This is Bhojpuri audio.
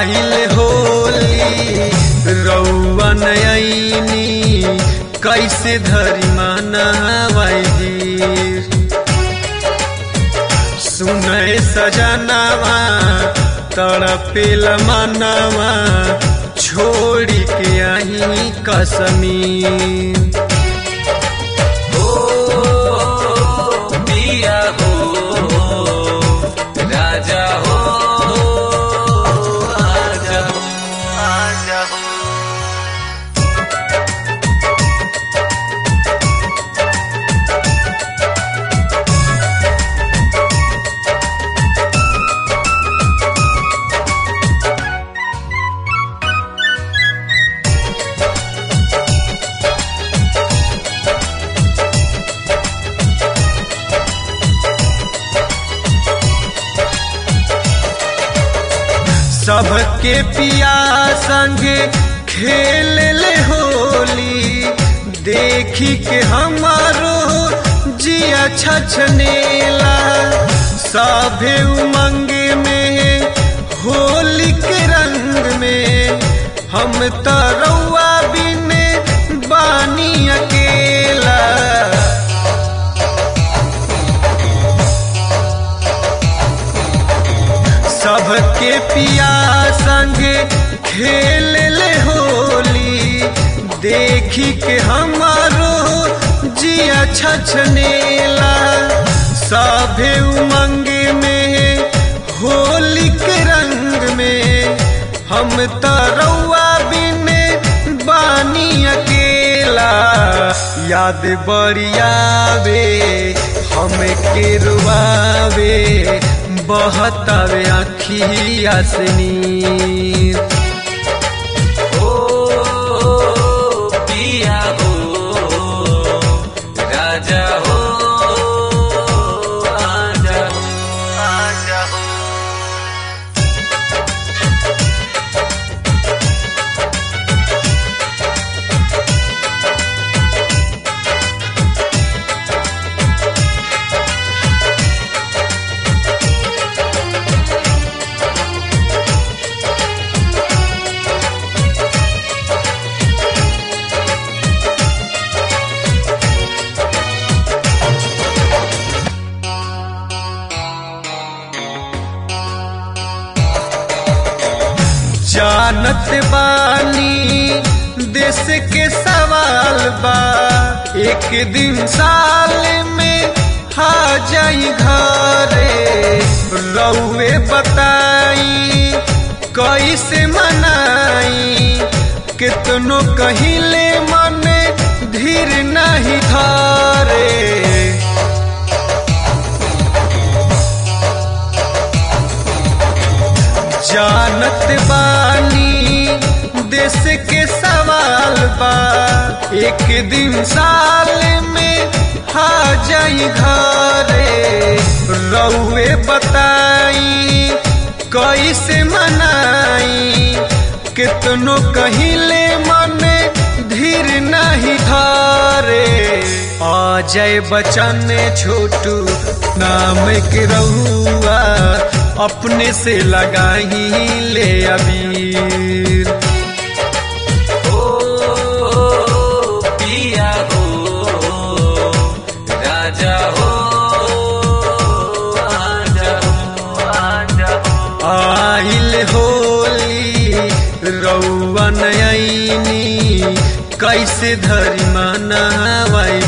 आइल होली रउआ नयनी कैसे धरी मनावाई सुनय सजनावा तड़पेल मनवा छोड़ी के आई कश्मीर पिया हो राजा हो आजा हो आजा हो। सबके पिया संगे खेल ले होली देखी के हमारो जिया छछनेला सभे उमंगे में होली के रंग में हम तो रउआ बिने बानी अकेला सबके पिया संगे खेल ले होली देखी के हमारो जिया छछनेला सभे उमंगे में होली के रंग में हम तो रउआ बिने बानी अकेला याद बड़ियावे हम के रुआवे बहतावे आँखिया से नीर पिया हो राजा हो आजा हो आजा हो। जानत बानी देश के सवाल बा एक दिन साल में आ जाई घरे रउए बताई कैसे मनाई कितनो कहिले मन धीर नहीं धारे जानत बानी देश के सवाल बा एक दिन साल में आ जाई घरे रउए बताई कैसे मनाई कितनो कहिले मन धीर नहीं धारे आ जाए बचन छोटू नाम के रउआ अपने से लगाही ले अबीर पिया हो राजा हो आजा हो आजा हो। आइल होली रउआ नयनी कैसे धरी मनावाई